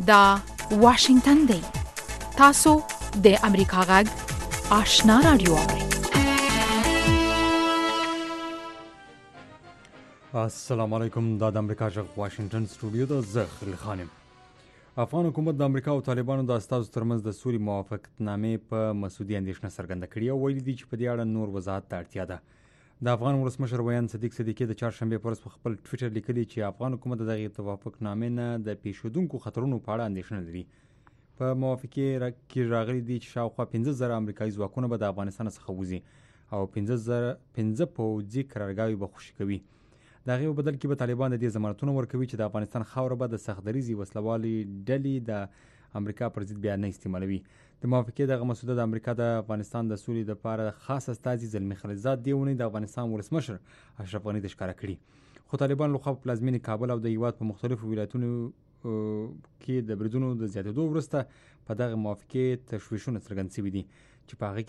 دا واشنگتن دی. تاسو د امریکا غږ آشنا رادیو اورئ. السلام علیکم. دا د امریکا غږ واشنگتن سټوډیو ده. زه خلیل خان یم. افغان حکومت د امریکا او طالبانو د استازو ترمنځ د سولې موافقتنامې په مسودي اندېښنه څرګنده کړې او ویلي دي چې په دې اړه نور وضاحت ته اړتیا ده. د افغان ولسمشر ویان صدیق صدیقي د چهارشنبې په ورځ په خپل ټویټر لیکلي چې افغان حکومت د دغې توافقنامې نه د پیښېدونکو خطرونو په اړه اندېښنه لري. په موافقې کې راغلي دي چې شاوخوا 15,000 امریکایي ځواکونه به د افغانستان څخه وځي او 15 پوځي قرارګاوې به خوشي کوي. د هغې په بدل کې به طالبان د دې ضمانتونه ورکوي چې د افغانستان خاوره به د سختدریځې وسلوالې ډلې د امریکا پر ضد بیا نه استعمالوي. د موافقې دغه مسوده د امریکا د افغانستان د سولې لپاره خاص استازي زلمي خلیلزاد دې اونۍ د افغانستان ولسمشر اشرف غني ته ښکاره کړي. خو طالبان لخوا په پلازمینې کابل او د هیواد په مختلفو ولایتونو کې د بریدونو د زیاتېدو وروسته په دغه موافقې تشویشونه څرګند شوي دي چې په هغې کې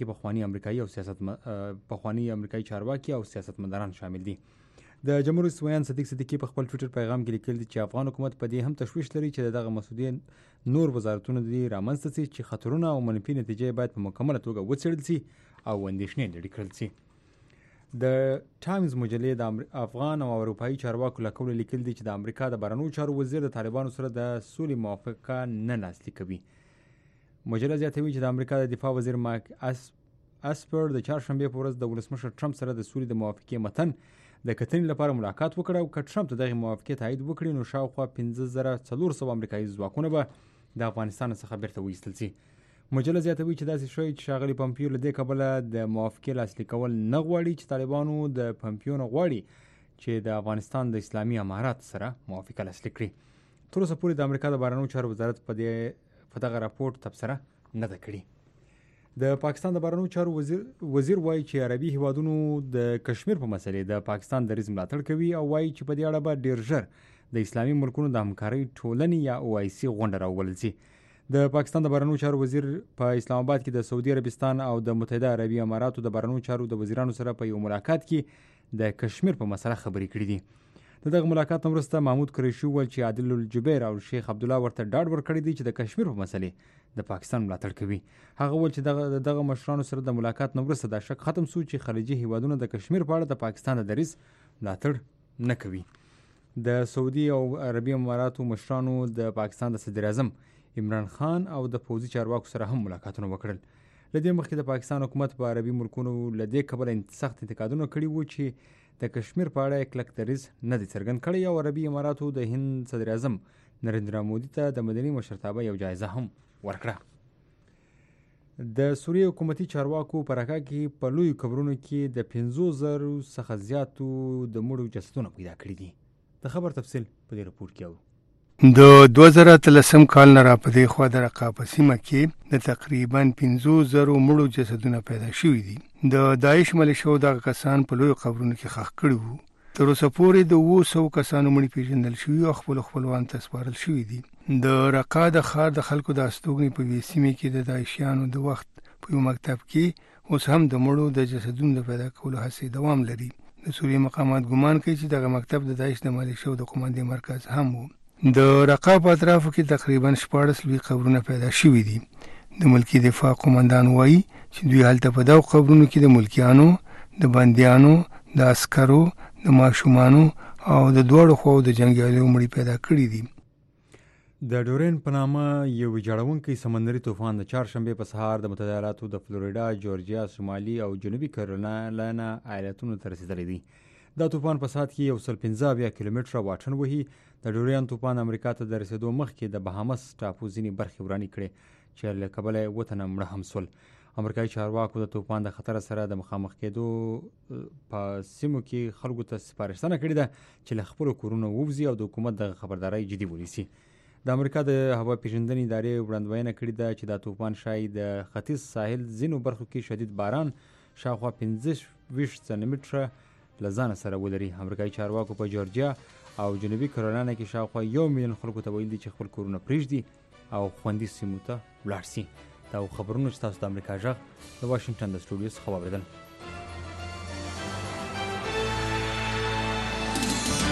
پخواني امریکایي چارواکي او سیاستمداران شامل دي. د جمهور رئیس ویان صدیق صدیقي په خپل ټویټر پیغام کې لیکلي دي چې افغان حکومت په دې هم تشویش لري چې دغه مسودې نور وزارتونه دې رامنځته شي چې خطرونه او منفي نتیجې باید په مکمله توګه وڅېړل شي او اندېښنې لرې کړل شي. د ټایمز مجلې د افغان او اروپایي چارواکو له قوله لیکلي دي چې د امریکا د بهرنیو چارو وزیر د طالبانو سره د سولې موافقه نه لاسلیک کوي. مجله زیاتوي چې د امریکا د دفاع وزیر مایک اسپر د چهارشنبې په ورځ د ولسمشر ټرمپ سره د سولې د موافقې متن د کتنې لپاره ملاقات وکړ او که ټرمپ د دغې موافقې تایید وکړي نو شاوخوا 15,400 امریکایي ځواکونه به د افغانستان څخه بیرته وایستل شي. مجله زیاتوي چې داسې شوی چې ښاغلي پمپیو له دې کبله د موافقې لاسلیک کول نه غواړي چې طالبانو د پمپیو نه غواړي چې د افغانستان د اسلامي امارات سره موافقه لاسلیک کړي. تر اوسه پورې د امریکا د بهرنیو چارو وزارت په دغه راپورټ تبصره نه ده کړې. د پاکستان د بهرنیو چارو وزیر وایي چې عربي هیوادونو د کشمیر په مسلې د پاکستان دریځ ملاتړ کوي او وایي چې په دې اړه به ډیر ژر د اسلامي ملکونو د همکارۍ ټولنې یا OIC غونډه راوبلل شي. د پاکستان د بهرنیو چارو وزیر په اسلام آباد کې د سعودي عربستان او د متحده عربي اماراتو د بهرنیو چارو د وزیرانو سره په یو ملاقات کې د کشمیر په مسله خبرې کړې دي. دغه ملاقات وروسته محمود قریشي وویل چې عادل الجبیر او شیخ عبدالله ورته ډاډ ورکړی دی چې د کشمیر په مسلې د پاکستان ملاتړ کوي. هغه وویل چې دغه مشرانو سره د ملاقات وروسته دا شک ختم شو چې خلیجي هیوادونه د کشمیر په اړه د پاکستان د دریځ ملاتړ نه کوي. د سعودي او عربي اماراتو مشرانو د پاکستان د صدر اعظم عمران خان او د پوځي چارواکو سره هم ملاقاتونه وکړل. له دې مخکې د پاکستان حکومت په عربي ملکونو له دې کبله سخت انتقادونه کړي وو چې د کشمیر په اړه کلک دریځ نه دی څرګند کړی او عربي اماراتو د هند صدر اعظم نریندرا مودي ته د مدني مشرتابه یو جایزه هم ورکړه. د سوریې حکومتي چارواکو په رقه کې په لویو قبرونو کې د 50,000 څخه زیاتو د مړو جسدونه پیدا کړي دي. د خبر تفصیل په دې راپور کې اورو. د 2013 کال نه را په دې خوا د رقه په سیمه کې د تقریبا 50,000 مړو جسدونه پیدا شوي دي. د داعش ملیشو دغه کسان په لویو قبرونو کې ښخ کړي وو. تر اوسه پورې د 200 کسانو مړي پیژندل شوي او خپلوان ته سپارل شوي دي. د رقه د ښار د خلکو د استوګنې په یوې سیمې کې د داعشیانو د وخت په یو مکتب کې اوس هم د مړو د جسدونو د پیدا کولو هڅې دوام لري. د سوریې مقامات ګمان کوي چې دغه مکتب د داعش د ملیشو د قوماندې مرکز هم و. د رقه په اطرافو کې تقریبا 14 لوی قبرونه پیدا شوي دي. د ملکی دفاع قومندان وایي چې دوی هلته په دغو قبرونو کې د ملکیانو، د بندیانو، د عسکرو، د ماشومانو او د دواړو خواو د جنګیالیو مړي پیدا کړي دي. د ډورین په نامه یو ویجاړونکی سمندري طوفان د چهارشنبې په سهار د متحده ایالاتو د فلوریډا، جورجیا، شمالي او جنوبي کیرولینا ایالتونو ته رسیدلی دی. دا طوفان په ساعت کې 115 کیلومتره واټن وهي. د ډورین طوفان امریکا ته د رسیدو مخکې د بهامس ټاپو ځینې برخې ورانې کړې چې له کبله یې 7 تنه مړه هم شول. امریکایي چارواکو د طوفان د خطر سره د مخامخ کېدو په سیمو کې خلکو ته سپارښتنه کړې ده چې له خپلو کورونو ووځي او د حکومت د خبردارۍ جدي ونیسي. د امریکا د هوا پیژندنې ادارې وړاندوینه کړې ده چې دا طوفان ښایي د ختیځ ساحل ځینو برخو کې شدید باران شاوخوا 25 سانتیمتره له ځانه سره ولري. امریکایي چارواکو په جورجیا او جنوبي کیرولینا کې شاوخوا 1 میلیون خلکو ته ویلي دي چې خپل کورونه پرېږدي او خوندي سیمو ته ولاړ شي. دا خبرونه چې تاسو د امریکا غږ د واشنگټن د سټوډیو څخه واورېدل.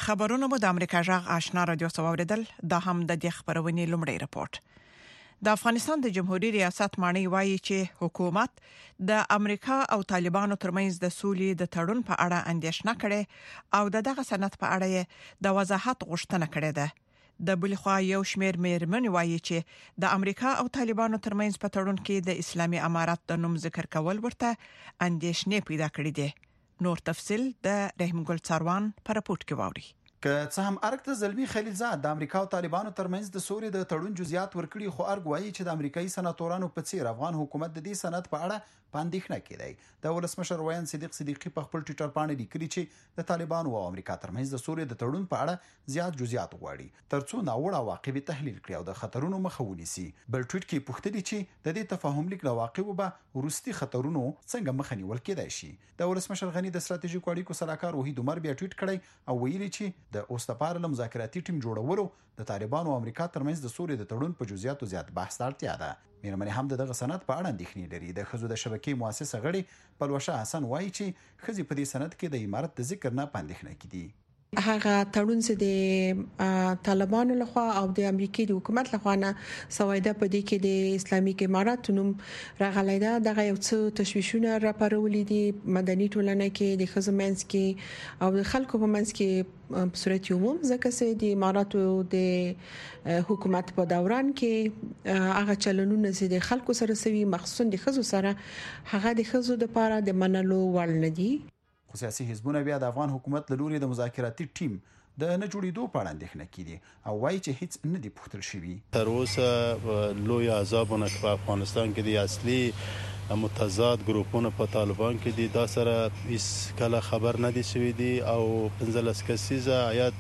خبرونه مو د امریکا جغ آشنا رادیو سواوریدل دا هم د دې خبرونې لومړی رپورت. د افغانستان د جمهوریت ریاست مانی وایي چې حکومت د امریکا او طالبانو ترمنځ د سولې د تړون په اړه اندېښنه کړې او دغه سند په اړه د وضاحت غوښتنه کړې ده. د بلخوا یو شمیر مېرمن وایي چې د امریکا او طالبانو ترمنځ په تړون کې د اسلامي امارات د نوم ذکر کول ورته اندېښنې پیدا کړې دي. نور تفصيل د رحیم ګل څاروان په راپورټ کې واوري. که څه هم ارګ ته زلمی خلیلزاد د امریکا او طالبانو ترمنځ د سولې د تړون جزئیات ورکړي، خو ارګ وایي چې د امریکایي سناتورانو په څیر افغان حکومت د دې سند په اړه پاندېښنه کړي. د ولسمشر ویان صدیق صدیقی په خپل ټوئیټر باندې لیکلي چې د طالبانو او امریکا ترمنځ د سولې د تړون په اړه زیات جزئیات غواړي ترڅو ناوړه عواقب تحلیل کړي او د خطرونو مخه ونیسي. بل ټویټ کې پوښتنه چې د دې تفاهم لیک له واقعو به ورستي خطرونو څنګه مخه نیول کېدای شي. د ولسمشر غنی د ستراتیژیک اړیکو سلاکار وحید عمر بیا ټویټ کړی او ویلي چې د اوستپار مذاکراتي ټیم جوړولو د طالبانو او امریکا ترمنځ د سولې د تړون په جزئیاتو زیات بحث اړتیا ده. مېرمنې هم دغه سند په اړه اندېښنې لري. د خزو د شبکې مؤسسه غړي پلوشه حسن وایي چې خزي په دې سند کې د امارت د ذکر نه پاندېښنه کړي. هغه تړون چې د طالبانو لخوا او د امریکای د حکومت لخوا نه سویده په دې کې د اسلامي امارات نوم راغلی دا دغه یو څه تشویشونه راپارولې دي مدني ټولنه کې د خزمنس کې او د خلکو په منځ کې په صورت عموم ځکه چې د اماراتو د حکومت په دوران کې هغه چلنونه چې د خلکو سره سوي مخصوصا د خزو سره هغه د خزو د لپاره د منلو وړ نه دي. سیاسي حزبونه بیا د افغان حکومت له لوري د مذاکراتي ټیم د نه جوړېدو په اړه اندېښنه کړي او وایي چې هیڅ نه دی پوښتل شوی. تر اوسه لوی عذابونه په افغانستان کې د اصلي متضاد ګروپونو په طالبان کې دي دا سره هیڅ کله خبر نه دي شوی دي او 15 کسیزه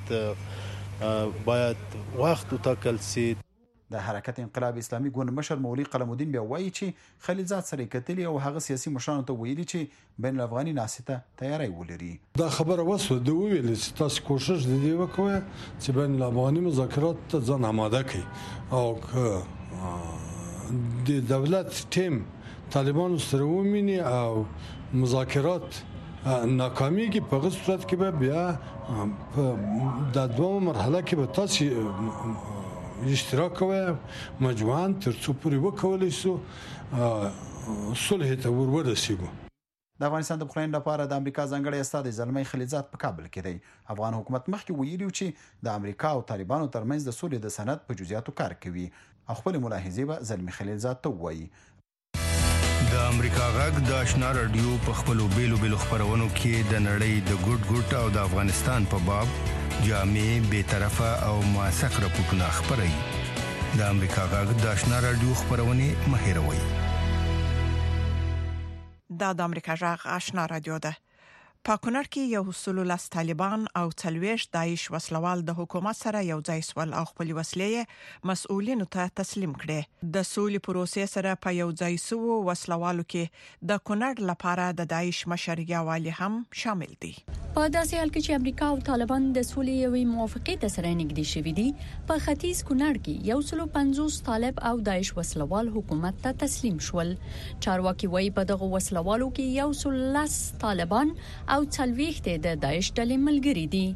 آیات باید وخت وټاکل شي. د حرکت انقلاب اسلامي ګوند مشر مولوي قلم الدین بیا وایي چې خلیلزاد سره کتلی او هغه سیاسي مشرانو ته ویلي چې بین الافغاني ناسته تیاری ولري. دا خبره وسو د ویل چې تاسو کوشش دې وکوي چې بین الافغاني مذاکرات ته ځان آماده کړي او د دولت ټیم طالبان سره ومني او مذاکرات ناکامیږي په هغه صورت کې به بیا د دوه مرحله کې به تاسو اشتراک کوي مجموعاً ترڅو پورې وکولای شو صلح ته ورسیږو. د افغانستان د بخارین لپاره د امریکا ځانګړی استاد زلمی خلیلزاد په کابل کې دی. افغان حکومت مخکې ویلي چې د امریکا او طالبانو ترمنځ د سولې د سند په جزئیاتو کار کوي او خپل ملاحظې به زلمی خلیلزاد ته وایي. د امریکا غږ د آشنا رادیو په خپلو بیلو خبرونو کې د نړۍ د ګډ او د افغانستان په باب جامع بی‌طرفه او موثق راپورټونه خبري. د امریکا غږ د آشنا رادیو خبرونه مهیروي. د امریکا غږ آشنا رادیو ده. په کونړ کې یو حصول لاس طالبان او 40 داعش وسلوال د حکومت سره یو ځای سول او خپل وسلې مسؤلینو ته تسلیم کړي. د سولې پروسې سره په یو ځای سو وسلوالو کې د کونړ لپاره د داعش مشر یاوالي هم شامل دي. په داسې حال کې چې امریکا او طالبان د سولې یوې موافقې ته سره نږدې شوي دي، په ختیځ کونړ کې 150 طالب او داعش وسلوال حکومت ته تسلیم شول. چارواکي وایي په دغه وسلوالو کې 110 طالبان او 40 د داعش ډلې ملګری دي.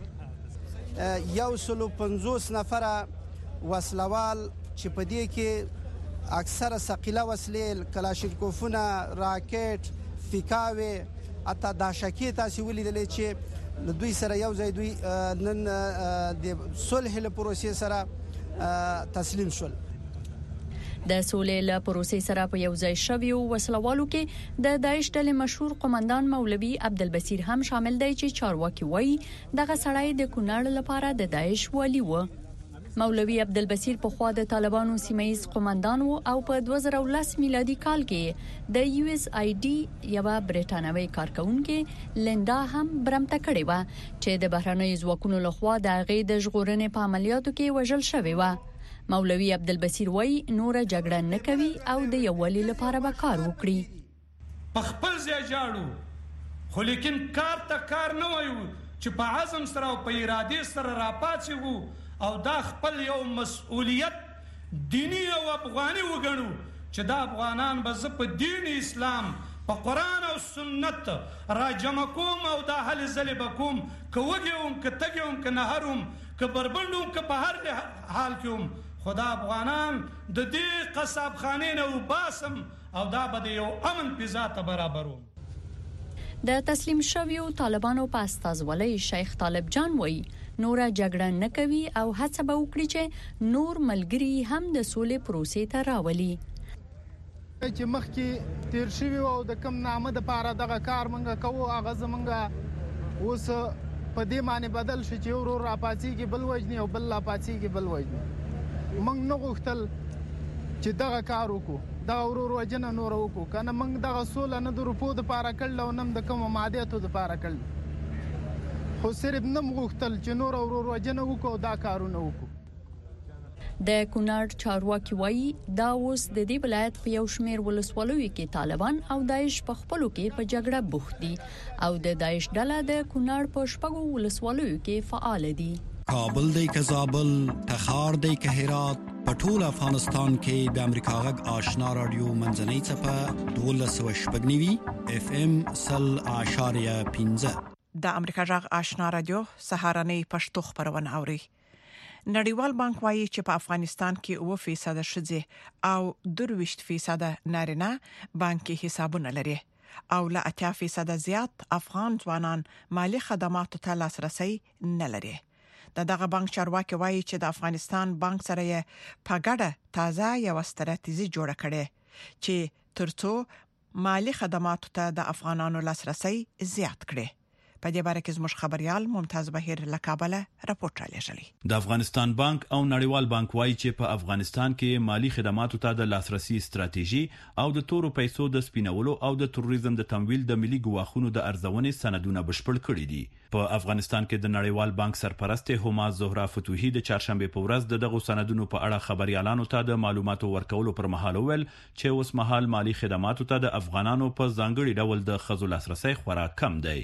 150 نفر وسلوال چې په دې کې اکثره ثقيله وسلې کلاشینکوفونه، راکټ، فیکاوي، اته داشکې تاسو ولیدلې چې د دوی سره یو ځای دوی نن د صلح له پروسې سره تسلیم شول. د سولې له پروسې سره په یو ځای شوی وسلوالو کې د داعش ډلې مشهور قومندان مولوي عبدالبصیر هم شامل دی چې چارواکي وایي دغه سړی د کونړ لپاره د داعش والی و. مولوي عبدالبصیر په خوا د طالبانو سیمایي قومندان وو او په 2010 میلادي کال کې د USAID یو برټانوي کارکونکو لندا هم برمته کړې و چې د بهرنۍ ځواکونو لخوا د هغې د ژغورنې په عملیاتو کې وژل شوی و. مولوي عبدالبصیر وایي نور جګړه نه کوي او د یووالي لپاره به کار وکړي. په خپل ځای جاړو خو لیکن کار ته کار نه وایو چې په عزم سره او په ارادې سره راپاتېږو او دا خپل یو مسؤلیت دینی او افغاني وګڼو چې دا افغانان به په دین اسلام په قرآن او سنت را جمع کوم او دا حل ځلې به کوم که وږی وم که تږی وم که نهر وم که بربنډ وم که په هر حال کې وم خو دا افغانان د دې قصاب خانې نه وباسم او دا به د یو امن فضا ته برابر وم. د تسلیم شویو طالبانو په استازولۍ شیخ طالب جان وایي نوره جګړه نه کوي او هڅه به وکړي چې نور ملګري هم د سولې پروسې ته راولي. چې مخکې تیر شوي او د کم نامه د پاره دغه کار منګه کوو هغه زمونږ اوس په دې معنی بدل شي چې ورور راپاتېږي بل وجني او بل راپاتېږي بل وجني. موږ نه غوښتل چې دغه کار وکړو دا ورور وجنه نور وکړو کنه موږ دغه سوله نه د روپو د پاره کړل او نم د کوم مادیاتو د پاره کړل خو صرف نم غوښتل چې نور ورور وجنه وکړو دا کارونه وکړو. د کونړ چارواکي وایي دا اوس د دې ولایت په یو شمېر ولسوالیو کې طالبان او داعش په خپلو کې په جګړه بوخت دي او د داعش ډله د کونړ په شپږو ولسوالیو کې فعال دي. کابل دی که زابل تخار دی که هرات په ټول افغانستان کې د امریکا غږ آشنا رادیو منځنۍ څپه 1290 FM 0.15 د امریکا غږ آشنا رادیو سهارنۍ پښتو خبرونه اوري. نړیوال بانک وایي چې په افغانستان کې 9% ښځې او 23% نارینه بانکي حسابونه لري او له 80% زیات افغان ځوانان مالی خدماتو ته لاسرسي نه لري. دغه بانک چارواکي وایي چې د افغانستان بانک سره یې په ګډه تازه یو ستراتیژي جوړه کړې چې ترڅو مالی خدماتو ته د افغانانو لاسرسي زیات کړي. په دې باره کې زموږ خبريال ممتاز بهیر له کابل راپورټ را لېږلی. د افغانستان بانک او نړیوال بانک وایي چې په افغانستان کې مالی خدماتو ته د لاسرسي ستراتیژي او د تورو پیسو د سپینولو او د تروریزم د تمویل د ملي ګواښونو د ارزونې سندونه بشپړ کړي دي. په افغانستان کې د نړیوال بانک سرپرست هما زهرا فتوحي د چهارشنبه په ورځ دغه سندونو په اړه خبريالانو ته د معلوماتو ورکولو پر مهال ویل چې اوس مهال مالی خدماتو ته د افغانانو په ځانګړي ډول د خزو لاسرسي خورا کم دی.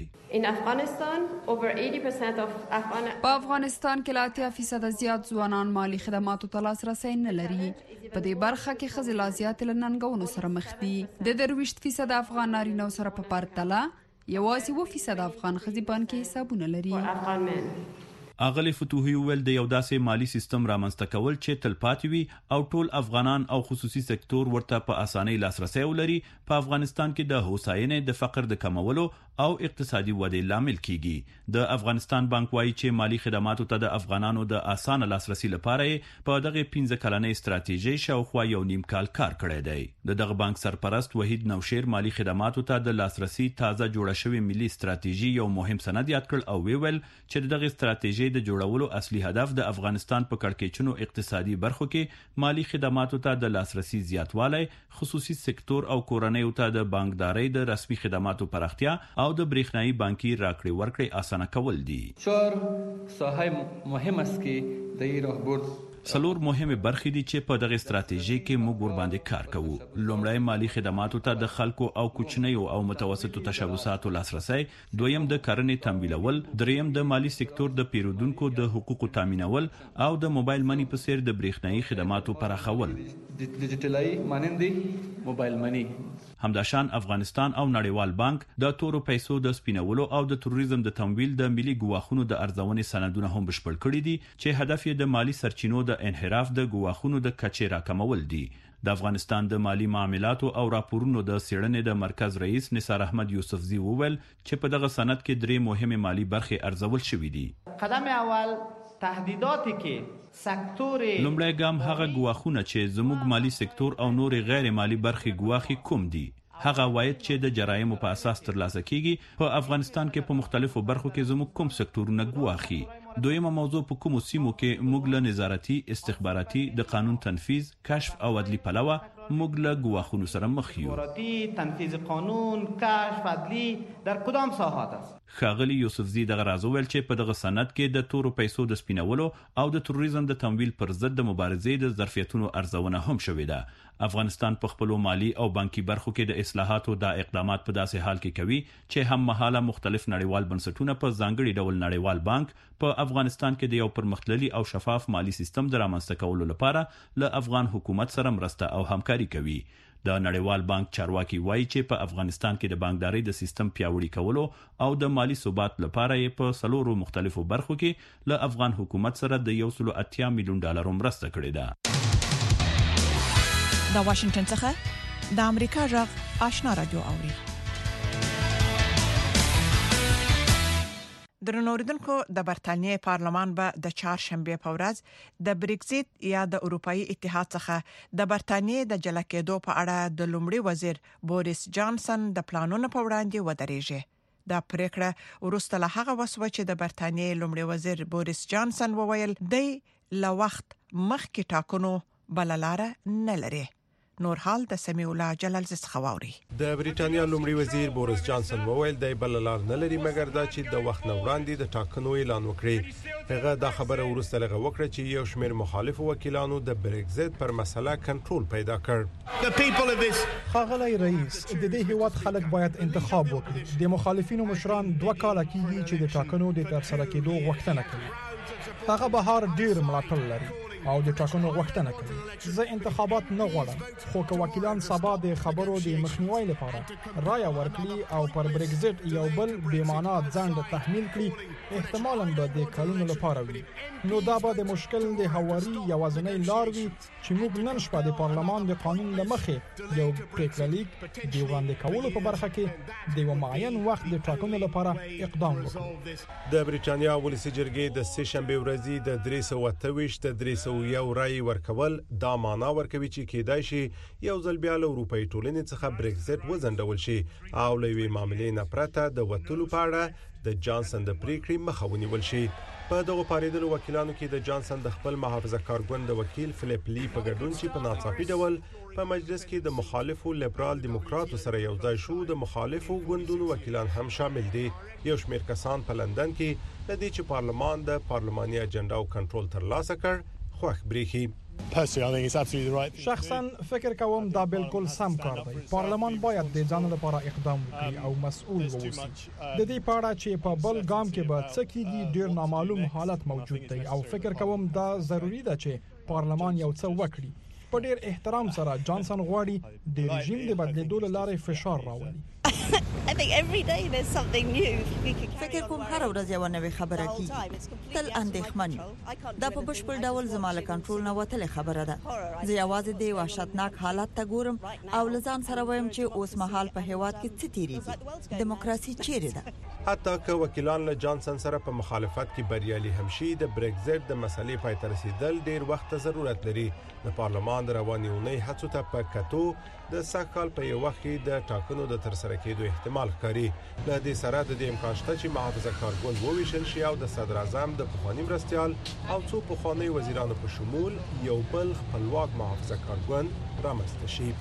په افغانستان کې لا 80% زیات ځوانان مالی خدماتو ته لاسرسي نه لري. په دې برخه کې ښځې لا زیات لننګونو سره مخ دي. د 23% افغان نارینه سره په پرتله یوازې 9% افغان ښځې بانکي حسابونه لري. اغلی فتوحي ویل د یو داسې مالی سیستم رامنځته کول چې تلپاتې وي او ټول افغانان او خصوصي سکتور ورته په اسانۍ لاسرسي ولري په افغانستان کې د هوساینې د فقر د کمولو او اقتصادي ودې لامل کیږي. د افغانستان بانک وایي چې مالی خدماتو ته د افغانانو د اسانه لاسرسي لپاره په دغه 15 کلنې ستراتیژي شاوخوا یو نیم کال کار کړی دی. دغه بانک سرپرست وحید نوشیر مالی خدماتو ته د لاسرسي تازه جوړه شوی ملي ستراتیژي یو مهم سند یاد کړ او ویل چې دغه ستراتیژي د جوړولو اصلي هدف د افغانستان په کړکېچونو اقتصادي برخو کې مالی خدماتو ته د لاسرسي زیاتوالی، خصوصي سکتور او کورنیو ته د بانکدارۍ د رسمي خدماتو پراختیا او د برېښنايي بانکي راکړې ورکړې اسانه کول دي. 4 ساحه مهم است که د این راهبرد څلور مهمه برخې دي چې په دغه ستراتیژي کې موږ ور باندې کار کوو. لومړی مالی خدماتو ته د خلکو او کوچنیو او متوسطو تشبثاتو لاسرسي، دویم د کرنې تمویلول، دریم د مالی سکتور د پیرودونکو د حقوقو تامینول او د موبایل منی په څیر د برېښنايي خدماتو پراخول. ډیجیټلای مانندې موبایل منی. همداشان افغانستان او نړیوال بانک د تورو پیسو د سپینولو او د تروریزم د تمویل د ملي ګواښونو د ارزونې سندونه هم بشپړ کړي دي چې هدف یې د مالی سرچینو د انحراف د ګواښونو د کچې راکمول دي. د افغانستان د مالی معاملاتو او راپورونو د څېړنې د مرکز رئیس نثار احمد یوسفزي وویل چې په دغه سند کې درې مهمه مالی برخې ارزول شوې دي. قدم اول تهدیداتی که سکتور لومړی ګام هغه ګواښونه چې زموږ مالی سکتور او نور غیر مالی برخې ګواښي کوم دي. هغه عواید چې د جرایمو په اساس ترلاسه کیږي په افغانستان کې په مختلفو برخو کې زموږ کوم سکتورونه ګواښي. دویمه موضوع په کومو سیمو کې موږ له نظارتي، استخباراتي، د قانون تنفیذ، کشف او عدلي پلوه موږ له ګواښونو سره مخ یو. تنفیذ قانون، کشف، عدلي در کدام ساحات است؟ ښاغلي یوسفزي دغه راز وویل چې په دغه سند کې د تورو پیسو د سپینولو او د تروریزم د تمویل پر ضد د مبارزې د ظرفیتونو ارزونه هم شوې ده. افغانستان په خپلو مالی او بانکي برخو کې د اصلاحاتو د اقدامات په داسې حال کې کوي چې هم مهاله مختلف نړیوال بنسټونه په ځانګړي ډول نړیوال بانک په افغانستان کې د یو پرمختللي او شفاف مالی سیستم د رامنځته کولو لپاره له افغان حکومت سره مرسته او همکاري کوي. د نړیوال بانک چارواکي وایي چې په افغانستان کې د بانکداري د سیستم پیاوړي کولو او د مالی ثبات لپاره یې په 3 مختلفو برخو کې له افغان حکومت سره د 180 میلیون ډالر مرسته کړې ده. د واشنگټن څخه د امریکا غږ آشنا رادیو اوري. درنوریدونکو د برتانیې پارلمان به د چهارشنبه په ورځ د بریکزیټ یا د اروپאי اتحاد څخه د برتانیې د جلا کېدو په اړه د لومړي وزیر بوریس جانسن د پلانونو په وړاندې ودرېږي. دا پریکړه ورسته له هغه وسوه چې د برتانیې لومړي وزیر بوریس جانسن وویل دی له وخت مخکې ټاکنو بللاره نه لري. نور حال د سمیع الله جلال زخواوري. د بریټانیا لومړي وزیر بوریس جانسن وویل د بللار نه لري مګر دا چې د وخت نه وړاندې د ټاکنو اعلان وکړي. هغه دا خبره ورسته لغه وکړه چې یو شمېر مخالف وکیلانو د بریکزیټ پر مسله کنټرول پیدا کړ. خاغلی رئیس د دې هیواد خلک باید انتخاب وکړي. د مخالفینو مشران 2 کال کېږي چې د ټاکنو د ترسره کېدو غوښتنه کوي. هغه بهار ډیر ملاتړ لري او د ټاکنو غوښتنه کوي. زه انتخابات نه غواړم خو که وکیلان سبا د خبرو د مخنیوي لپاره رائے ورکړي او پر بریکزیټ یو بل بې معنا ځنډ تحمیل کړي احتمالاً به د کلونو لپاره وي. نو دا به د مشکل د هواري یوازینۍ لار وي چې موږ نن شپه د پارلمان د قانون لمخې یو پریکړه لیک د وړاندې کولو په برخه کې د یو معین وخت د ټاکنو لپاره اقدام وکړو. د بریټانیا ولسی جرګې د سه شنبه ورځې د 328 د 301 رائے ورکول دا معنا ورکوي چې کېدای شي یو ځل بیا له اروپאי ټولنې څخه بریکزیټ وزندول شي او له وی معاملې نه پرته د وټلو په اړه د جانسن د پریکړې مخه ونیول شي. په دغه پاریدلو وکیلانو کې د جانسن د خپل محافظه کارګوند وکیل فلیپ لی په ګډون چې په ناڅاپي ډول په مجلس کې د مخالفو لیبرال دیموکراتو سره یو ځای شو د مخالفو ګوندونو وکیلان هم شامل دي. یو شمېر کسان په لندن کې د دې چې پارلمان د پارلماني اجنډا او کنټرول ترلاسه کړ خوښ بریخي. شخصا فکر کوم دا بالکل سم کار دی. پارلمان باید د ځان لپاره اقدام وکړي او مسؤل ووسی. د دې په اړه چې په بل ګام کې به څه کیږي ډیر نامعلوم حالت موجود دی او فکر کوم دا ضروری ده چې پارلمان یو څه وکړي. په ډیر احترام سره جانسن غواړي د رژیم د بدلیدو لپاره فشار راولي. I think every day there's something new. فکر کوم هر ورځ یو نوې خبره کیږي. تل اندېښمن دا په بشپړ ډول زماله کنټرول نه وتل خبره ده. زه یوازې د وحشتناک حالت ته ګورم او لزان سره وایم چې اوس مهال په هیواد کې څه تیریږي. دیموکراسي چیرې ده؟ حتی که وکیلان له جانسن سره په مخالفت کې بریالي هم شي د بریکزیټ د مسلې پای ته رسیدل ډیر وخت ضرورت لري. د پارلمان د رواني اونۍ هڅو ته په کتو د ساکال په یو وخت کې د ټاکنو د ترسره کېدو احتمال ښکاري. له دې سره د دې امکان شته چې محافظه کارګوند وویشل شي او د صدر اعظم د پخوانی مرستیال او څو پخوانی وزیرانو په شمول یو بل خپلواک محافظه کارګوند رامنځته شي.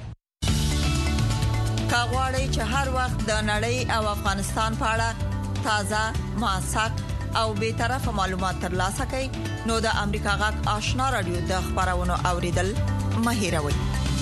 کاغواړي چې هر وخت د نړۍ او افغانستان په اړه تازه موثق او به طرفه معلومات ترلاسه کړئ نو د امریکا غږ آشنا رادیو د خبرونو اوریدل مه هیروئ.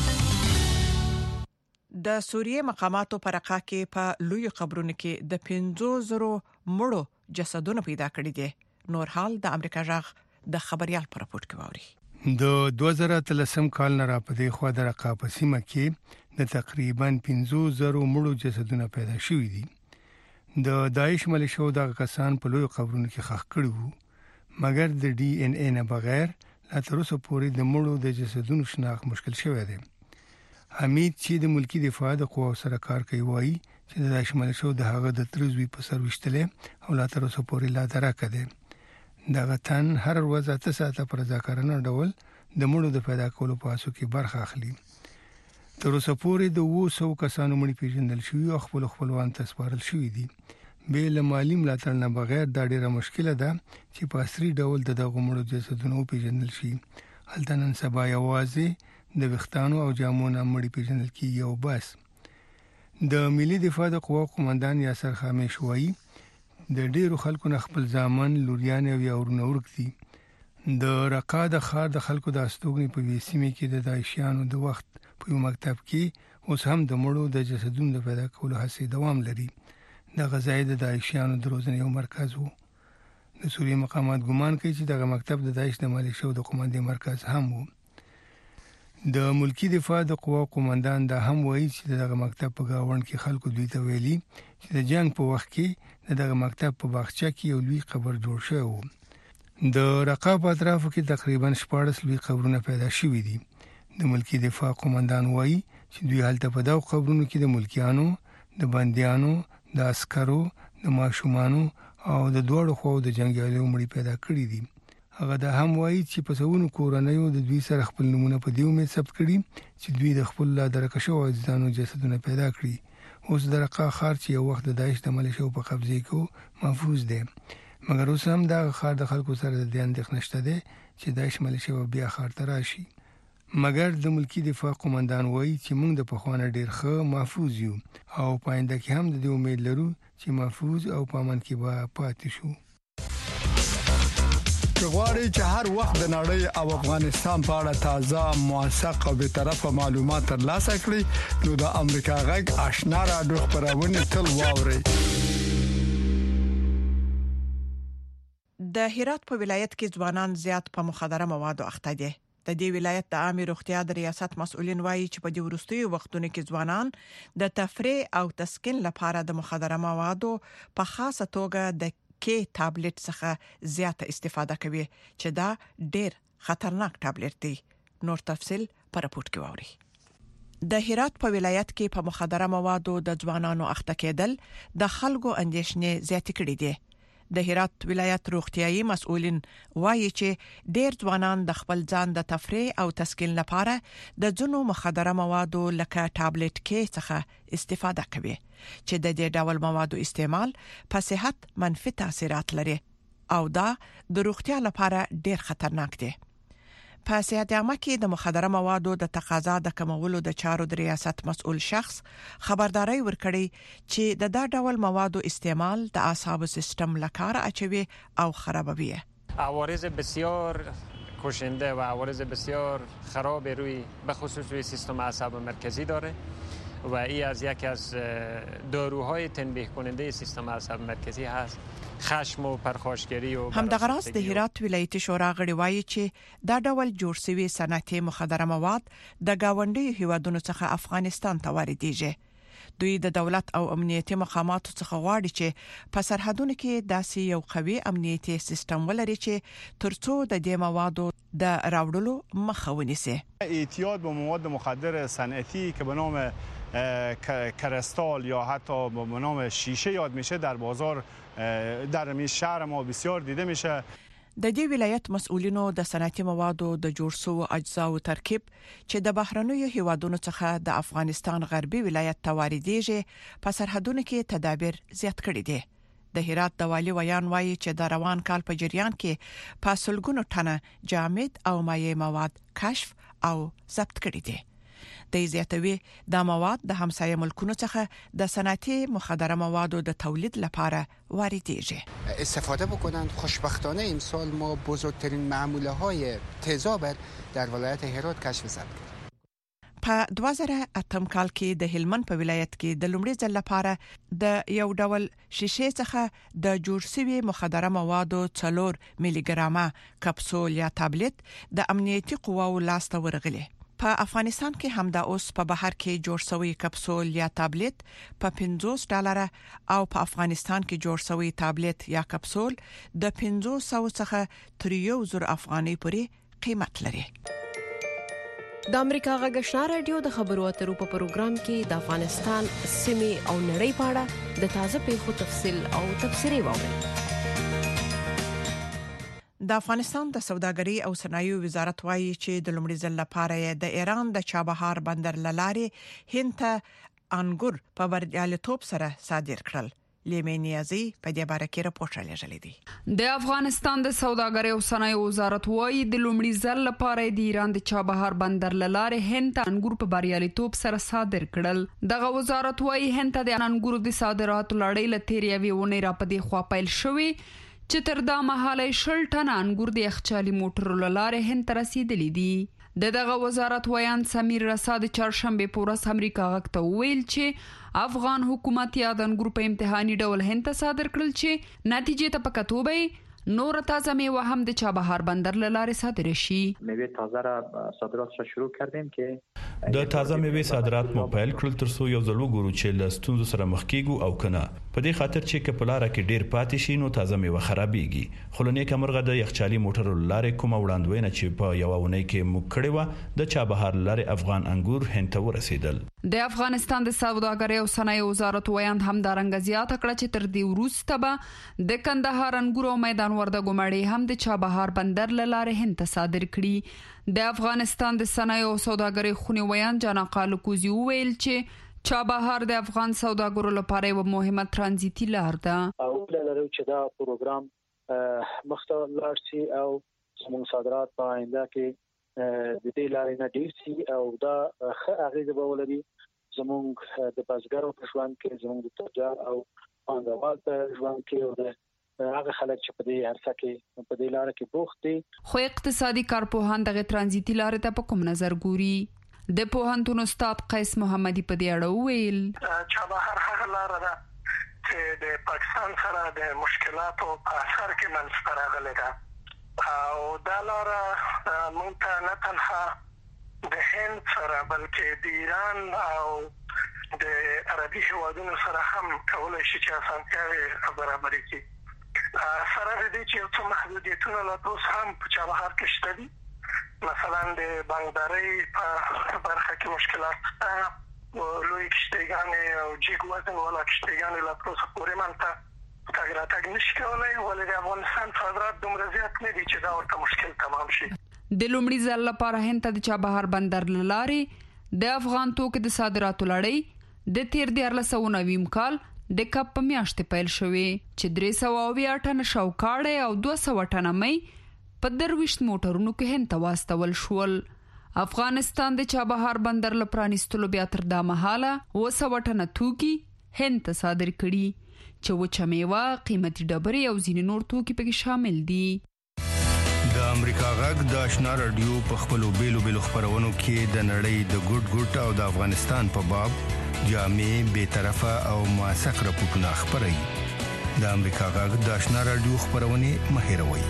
د سوریې مقاماتو پر حقا کې په لوی قبرونو کې د 5,000 مړو جسدونه پیدا کړي دي. نور حال د امریکا غږ د خبريال پر راپورټ کې ووري. د 2013 کال نه را پدې خو د رقابه سیمه کې د تقریبا 5,000 مړو جسدونه پیدا شوي دي. د داعش ملیشو د کسان په لوی قبرونو کې ښخ کړي وو مګر د ډي ان اے نه بغیر لا تر اوسه پورې د مړو د جسدونو شناخت مشکل شوی دی. حمید چې د ملکی دفاع د قواو سره کار کوي وایي چې د داعش ملیشو د هغه د ترزوی په سر وشتلې او لا تر اوسه پورې لا درکه ده. دغه تن هر ورځ 8 ساعته پر ځکارنه ډول د مړو د پیدا کولو په اساس کې برخه اخلي. تر اوسه پورې د 200 کسانو مړي پیژندل شوی او خپلوان ته سپارل شوی دي. به مالی ملاتړ نه بغیر دا ډیره مشکله ده چې په اصلي ډول دغه مړو جسدونه پیژندل شي. هلته نن سبا یوازې د وختانو او جامونو مړي پیژندل کیږي او بس. د ملي دفاع د قواو قومندان یاسر خامیش وایي د ډیرو خلکو نه خپل ځامن لوریان او ورونه ورکتي. د رقا د خار د خلکو د استوګنې په وسیمه کې د داعشیانو د وخت په یو مکتب کې اوس هم د مړو د جسدونو د پیدا کولو هڅې دوام لري. د غزای د داعشیانو د روزنې یو مرکز وو. د سوریې مقامات ګمان کوي چې دغه مکتب د داعش د ملیشو د قومندې مرکز هم وو. د ملکی دفاع د قوا قومندان دا هم وایي چې دغه مکتب په گاوند کې خلکو دوی ته ویلي چې د جنگ په وخت کې دغه مکتب په باغچه کې یو لوی قبر جوړ شوی و. د رقاب اطرافو کې تقریبا 14 لوی قبرونه پیدا شوي دي. د ملکی دفاع قومندان وایي چې دوی هلته په دغه قبرونو کې د ملکیانو، د بنديانو، د عسکرو، د ماشومانو او د دوړو خو د جنگیالو مړي پیدا کړی دي. هغه دا هم وایي چې په سونو کورنیو د دوی سره خپل نمونه په دې امید ثبت کړي چې دوی د خپل لا درکه شو ځانو جسدونه پیدا کړي. اوس د رقا خار چې یو وخت د داعش د ملیشو په قبضه کې محفوظ دی، مګر اوس هم دا خار د خلکو سره د اندېښنه نشته دی چې داعش ملیشو بیا خار ته راشي. مګر د ملکی دفاع قومندان وایي چې موږ د پخوانه ډیر ښه محفوظ یو او پاینده کې هم د دې امید لرو چې محفوظ او پامن کې به پاتې شو. غواړي چې هر وخت د نړۍ او افغانستان په اړه تازه، موثق او به طرفه معلومات ترلاسه کړئ نو د امریکا غږ آشنا رادیو خبرونه تل واورئ. د هرات په ولایت کې ځوانان زیات په مخدره موادو اخته دي. د دې ولایت د عامه روغتیا د ریاست مسؤلین وایي چې په دې وروستیو وختونو کې ځوانان د تفریح او تسکین لپاره د مخدره موادو په خاصه توګه د کې ټابلیټ څخه زیاته استفاده کوي چې دا ډېر خطرناک ټابلیټ دی. نور تفصيل پر راپورټ کې واوري. د هرات په ولایت کې په مخدره موادو د ځوانانو اخته کېدل د خلکو اندېښنې زیات کړې دي. د هرات ولایت روغتيایي مسؤلین وایي چې ډېر ځوانان د خپل ځان د تفریح او تسکین لپاره د ځینو مخدره موادو لکه ټابلیټ کې څخه استفاده کوي چې د دې ډول موادو استعمال په صحت منفي تاثیرات لري او دا د روغتیا لپاره ډېر خطرناک دی. په صحت عامه کې د مخدره موادو د تقاضا د کمولو د چارو د ریاست مسؤل شخص خبرداري ورکړي چې د دا ډول موادو استعمال د اعصابو سیستم لکار اچوي او خرابوي. عوارض بسیار کشنده و عوارض بسیار خراب روی به خصوص روی سیستم اعصاب مرکزی داره و این از یکی از داروهای تنبیه کننده سیستم اعصاب مرکزی هست. خشم او پرخاشگری او همدغه راز د هرات ولایتي شورا غړي وایي چې دا ډول جوړ شوی صنعتي مخدره مواد د گاونډي هیوادونو څخه افغانستان ته واردېږي. دوی د دولت او امنیتي مقاماتو څخه غواړي چې په سرحدونو کې داسې یو قوي امنیتي سیستم ولري چې ترڅو د دې موادو د راوړلو مخه ونیسي. اعتیاد به مواد مخدر صنعتی که به نام کرستال یا حتی به نام شیشه یاد میشه در بازار در شهر ما بسیار دیده میشه. د دې ولایت مسؤلینو د صنعتي موادو د جوړ شوو اجزاو ترکیب چې د بهرنیو هیوادونو څخه د افغانستان غربي ولایت ته واردېږي په سرحدونو کې تدابیر زیات کړي دي. د هرات د والي ویان وایي چې د روان کال په جریان کې په سلګونو ټنه جامد او مایع مواد کشف او ضبط کړي دي. د زیاتوي د مواد د همسایه ملکونو څخه د صنعتي مخدره موادو د تولید لپاره واردېږي. استفاده بکنند. خوشبختانه امسال ما بزرگترین معموله های تیزاب در ولایت هرات کشف ضبط کردیم. په 2008 کال کې د هلمند په ولایت کې د لومړي ځل لپاره د یو ډول شیشې څخه د جوړ شوی مخدره موادو 4 ملي ګرامه کپسول یا ټابلیټ د امنیتي قواو لاسته ورغلي. په افغانستان کې همدا اوس په بهر کې جوړ شوی کپسول یا ټابلیټ په $50 او په افغانستان کې جوړ شوی ټابلیټ یا کپسول د 500 څخه تر 1000 افغانۍ پورې قیمت لري. د امریکا غږ آشنا رادیو د خبرو اترو په پروګرام کې د افغانستان سیمې او نړۍ په اړه د تازه پیښو تفصیل او تبصرې واورئ. د افغانستان د سوداګرۍ او صنایعو وزارت وایي چې د لومړي ځل لپاره د ایران د چابهار بندر لارې هند ته انګور په بریالیتوب سره صادر کړل. لیمینیازي په دې باره کې راپور لري دي. د افغانستان د سوداګرۍ او صنایعو وزارت وایي د لومړي ځل لپاره د ایران د چابهار بندر لارې هند ته انګور په بریالیتوب سره صادر کړل. دغه وزارت وایي هند ته د انګورو د صادراتو لړۍ لتیری ویونه را پدې خوا پیل شوې چې تر دا مهاله 10 ټن انګور د یخچالي موټرو لاره هند ته رسیدلي دي. دغه وزارت ویان سمیر رسا د چهارشنبه په ورځ امریکا غږ ته ویل چې افغان حکومت یا د انګور په امتحاني ډول هند ته صادر کړل چې نتیجې ته پکاتوبه نور تازه میوه هم د چابهار بندر له لارې صادر شي. میوه تازه را صادرات شروع کردیم که د تازه میوه صادرات مو پیل کړل ترڅو یو ځل وګورو چې له ستونزو سره مخ کیږو او کنه. په دې خاطر چې کپلاره کې ډیر پاتې شي نو تازه میوه خرابېږي. خلونی کمرغه د یخچالي موټر لارې کوم وړاندوینه چې په یو ونې کې مو کړې و د چابهار لارې افغان انګور هند ته ورسېدل. د افغانستان د سوداګرۍ او صنایع وزارت ویاند همدارنګه زیاته کړه چې تر دې وروسته به د کندهار انګور او میدان وردګو مړې هم د چابهار بندر له لارې هند ته صادر کړي. د افغانستان د صنایع او سوداګرۍ خونی ویاند جانا قالکوزی ویل چې چابهار د افغان سوداګرو لپاره یو مهمه ترانزیتي لار ده. او لرو چې دا پروګرام مخته لاړ شي او زموږ صادرات په آینده کې د دې لارې نه ډیر شي او دا ښه اغیزه به ولري زموږ د بازګرو په ژوند کې، زموږ د تجار او پانګوال په ژوند کې او د هغه خلک چې په دې هرڅه کې په دې لار کې بوخت دي. خو اقتصادي کارپوهان دغه ترانزیتي لارې ته په کوم نظر ګوري؟ د پوهنتون استاد قیس محمدي په دې اړه ویل چابهار هغه لار ده چې د پاکستان سره د مشکلاتو په اثر کې منځته راغلې ده او دا لار مونږ ته نه تنها د هند سره بلکې د ایران او د عربي هیوادونو سره هم کولای شي چې اسانتیاوې برابرې کړي. سره د دې چې څو محدودیتونه لا اوس هم په چابهار کې شته دي. مثلا د بانکدارۍ په برخه کې مشکلات لوی کشتیګانې او جیګ وزن والا کشتیګانې لا اوس پورې منته تاګراتګ نشي کولای ولې د افغانستان صادرات دومره زیات نه دي چې دا ورته مشکل تمام شي. د لومړي ځل لپاره هند ته د چابهار بندر لارې د افغان توکو د صادراتو لړۍ د تیر 1990 کال د کپ په میاشتې پیل شوې چې 320 ټن شوکاړې او 200 ټن مې په 23 موټرونو کې هند ته واستول شول. افغانستان د چابهار بندر له پرانیستلو بیا تر دا مهاله 200 ټن توکي هند ته صادر کړي چې وچه میوه، قیمتي ډبرې او ځینې نور توکي پکې شامل دي. د امریکا غږ د آشنا رادیو په خپلو بیلو خبرونو کې د نړۍ د ګډ او د افغانستان په باب جامع، بی‌طرفه او موثق راپورټونه خبري. د امریکا غږ د آشنا رادیو خبرونه مهیروي.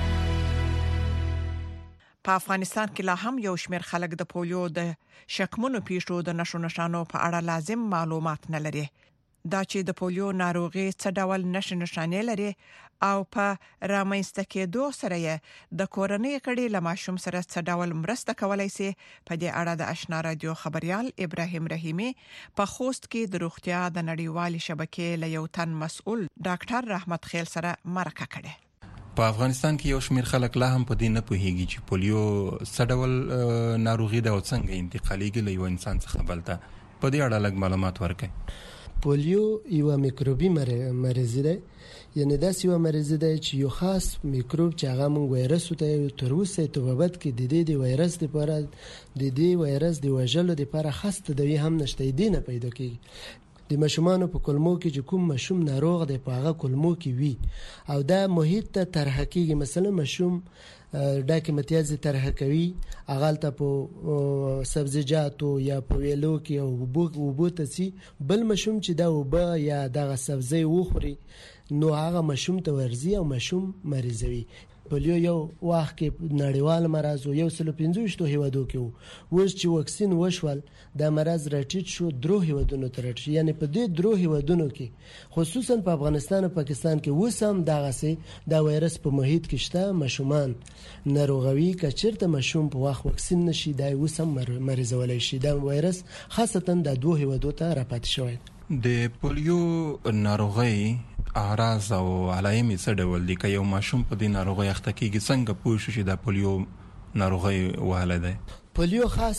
په افغانستان کې لا هم یو شمېر خلک د پولیو د شکمنو پیښو د نشانو په اړه لازم معلومات نه لري. دا چې د پولیو ناروغي څه ډول نشانې لري او په رامنځته کېدو سره یې د کورنۍ کډې له ماشوم سره څه ډول مرسته کولای شي. په دې اړه د آشنا رادیو خبريال ابراهيم رحیمي په خوست کې د روغتیا د نړیوال شبکې له یو تن مسؤل ډاکټر رحمت خیل سره مرکه کړې. په افغانستان کې یو شمېر خلک لا هم په دې نه پوهیږي چې پولیو څه ډول ناروغي ده او څنګه انتقالېږي له یو انسان څخه بل ته. په دې اړه لږ معلومات ورکړئ. پولیو یو میکروبي مرض دی، یعنی دا یو مرض دی چې یو خاص میکروب چې هغه مونږ وایرس ته تر اوسه په بابت کې د وایرس لپاره د وایرس د وژلو لپاره خاص تداوی هم نشته دی نه پیدا کیږي. د ماشومانو په کلمو کې چې کوم ماشوم ناروغ دی په هغه کلمو کې وي او دا محیط ته طرح کیږي. مثلا ماشوم ډاکې متیاز طرح کوي اغال ته په سبزیجاتو یا په ویلو کې او وبوت سي بل ماشوم چې دا وب یا دغه سبزی وخوري نو هغه ماشوم ته ورزي او ماشوم مریضوي. پولیو یو وخت کې نړیوال مرض او 115 هیوادو کې وو چې واکسین وشول دا مرض راټیټ شو 3 هیوادونو ته راټیټ، یعنی په دې 3 هیوادونو کې خصوصا په افغانستان او پاکستان کې وسم دغه سي دا وایرس په محیط کې شته. ماشومان ناروغوي کچرته ماشوم په وخت واکسین نشي دا وسم مریضولای شي. دا وایرس خاصتا د 2 هیوادو ته راپات شوی. د پولیو ناروغي اعراض او علائم څه ډول دي؟ که یو ماشوم په دې ناروغي اخته کیږي څنګه پوه شي چې دا پولیو ناروغي وهله ده؟ پولیو خاص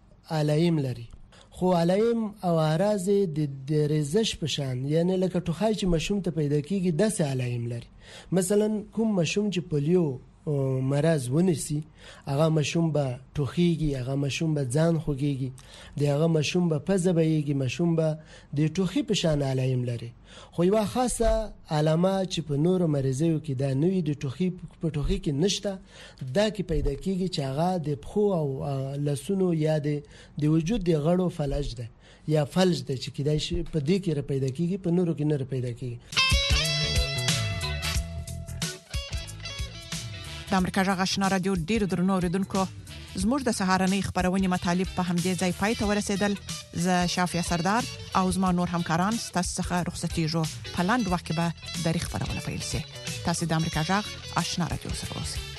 علائم لري خو علائم او اعراض د ریزش په شان، یعنی لکه ټوخای چې ماشوم ته پیدا کیږي داسې علائم لري. مثلا کوم ماشوم چې پولیو مرض ونیسي هغه ماشوم به ټوخیږي، هغه ماشوم به ځان خوږيږي، هغه ماشوم به پزبېږي، ماشوم به د ټوخي په شان علائم لري. خو یو خاصه علامه چې په نورو مریضیو کې دا نوې د ټوخي په ټوخي کې نشته دا کې پیدا کیږي چې هغه د پخو او لسونو یا د وجود د غړو فلج ده یا فلج ده چې کیدای شي په دې کې را پیدا کیږي، په نورو کې نه را پیدا کیږي. د امریکا جغ آشنا رادیو ډیر درنو اوریدونکو زموږ د سهارنۍ خبرونه مطالب په همدې ځای پای ته ورسېدل. ز شافیا سردار او زما نور همکاران ستاسو څخه رخصتیږو. په لاند وخت کې به د خبرونه پیل شي. تاسو د امریکا جغ آشنا رادیو سره اوسئ.